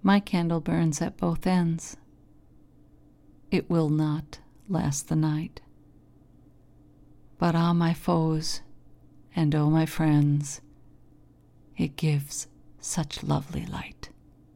My candle burns at both ends. It will not last the night. But ah, my foes, and oh, my friends, it gives such lovely light.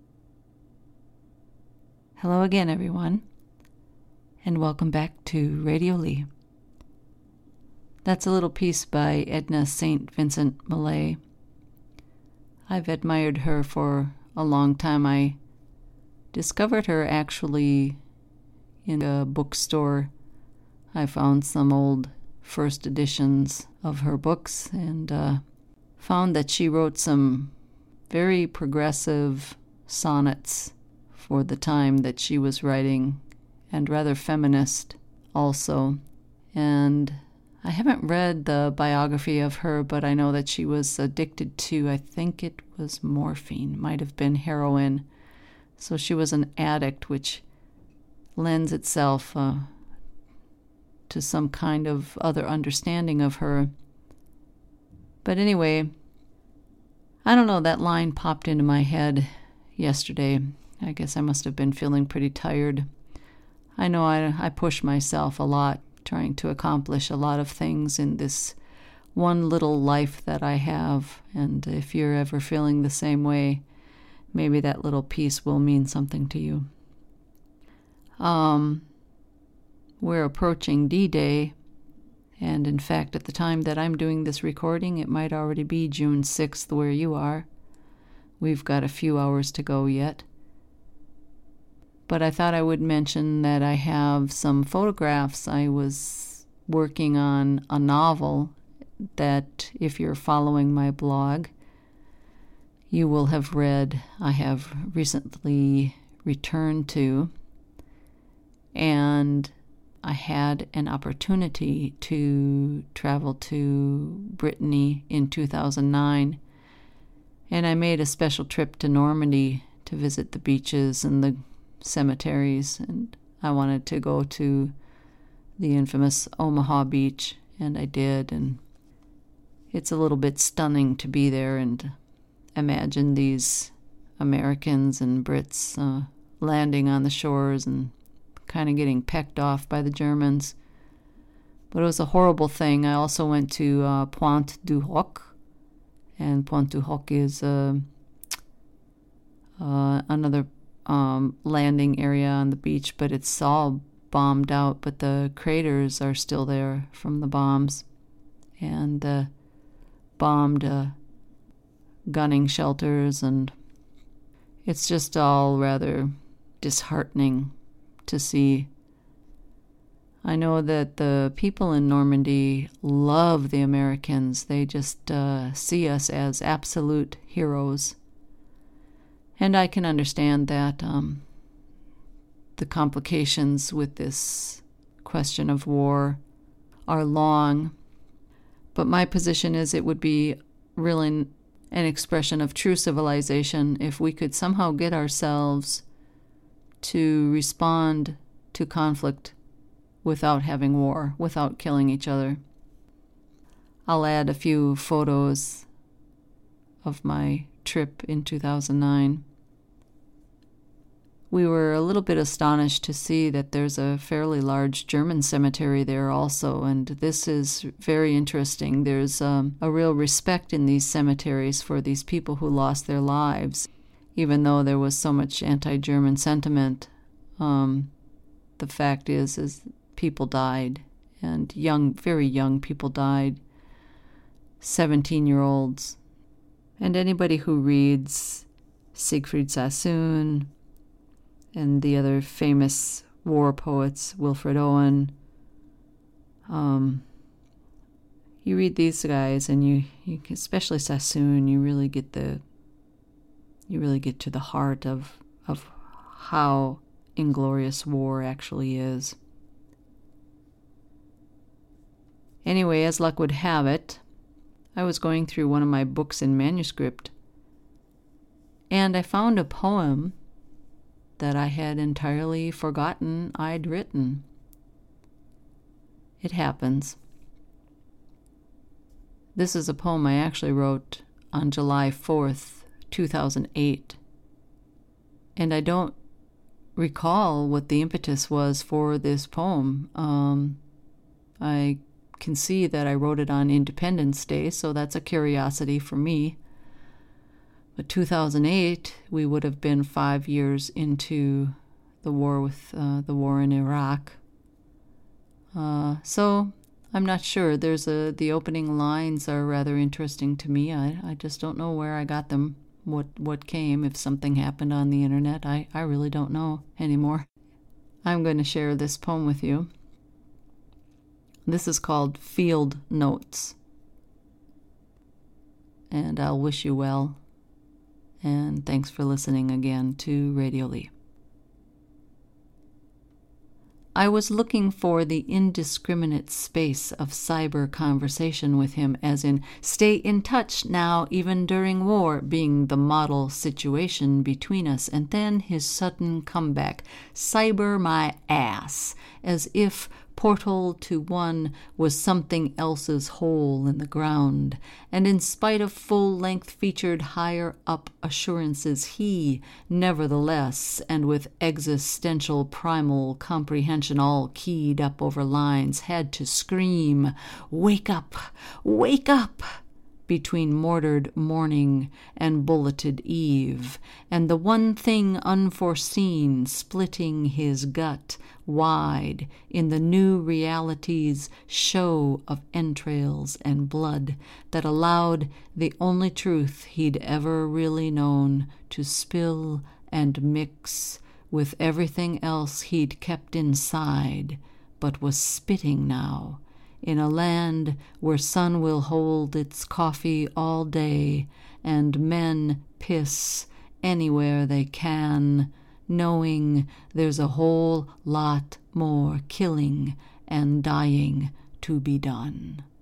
Hello again, everyone, and welcome back to Radio Lee. That's a little piece by Edna St. Vincent Millay. I've admired her for a long time. I discovered her actually in a bookstore. I found some old first editions of her books and found that she wrote some very progressive sonnets for the time that she was writing, and rather feminist also. And I haven't read the biography of her, but I know that she was addicted to, I think it was morphine, might have been heroin. So she was an addict, which lends itself to some kind of other understanding of her. But anyway, I don't know, that line popped into my head yesterday. I guess I must have been feeling pretty tired. I know I push myself a lot, trying to accomplish a lot of things in this one little life that I have. And if you're ever feeling the same way, maybe that little piece will mean something to you. We're approaching D-Day, and in fact, at the time that I'm doing this recording, it might already be June 6th where you are. We've got a few hours to go yet. But I thought I would mention that I have some photographs. I was working on a novel that, if you're following my blog, you will have read. I have recently returned to, and I had an opportunity to travel to Brittany in 2009, and I made a special trip to Normandy to visit the beaches and the cemeteries, and I wanted to go to the infamous Omaha Beach, and I did, and it's a little bit stunning to be there and imagine these Americans and Brits landing on the shores and kind of getting pecked off by the Germans. But it was a horrible thing. I also went to Pointe du Hoc, and Pointe du Hoc is another landing area on the beach, but it's all bombed out, but the craters are still there from the bombs, and bombed gunning shelters, and it's just all rather disheartening to see. I know that the people in Normandy love the Americans. They just see us as absolute heroes. And I can understand that the complications with this question of war are long. But my position is it would be really an expression of true civilization if we could somehow get ourselves to respond to conflict without having war, without killing each other. I'll add a few photos of my trip in 2009. We were a little bit astonished to see that there's a fairly large German cemetery there also, and this is very interesting. There's a real respect in these cemeteries for these people who lost their lives, even though there was so much anti-German sentiment. The fact is people died, and very young people died, 17-year-olds. And anybody who reads Siegfried Sassoon and the other famous war poets, Wilfred Owen, you read these guys, and you especially Sassoon, you really get to the heart of how inglorious war actually is. Anyway, as luck would have it, I was going through one of my books in manuscript, and I found a poem that I had entirely forgotten I'd written. It happens. This is a poem I actually wrote on July 4th, 2008. And I don't recall what the impetus was for this poem. I can see that I wrote it on Independence Day, so that's a curiosity for me. But 2008, we would have been 5 years into the war in Iraq. So I'm not sure. The opening lines are rather interesting to me. I just don't know where I got them, what came, if something happened on the internet. I really don't know anymore. I'm going to share this poem with you. This is called Field Notes. And I'll wish you well. And thanks for listening again to Radio Lee. I was looking for the indiscriminate space of cyber conversation with him, as in, stay in touch now, even during war, being the model situation between us, and then his sudden comeback, cyber my ass, as if portal to one was something else's hole in the ground, and in spite of full-length featured higher-up assurances, he, nevertheless, and with existential primal comprehension all keyed up over lines, had to scream, "Wake up! Wake up!" between mortared morning and bulleted eve, and the one thing unforeseen splitting his gut wide in the new reality's show of entrails and blood that allowed the only truth he'd ever really known to spill and mix with everything else he'd kept inside, but was spitting now, in a land where sun will hold its coffee all day and men piss anywhere they can, knowing there's a whole lot more killing and dying to be done.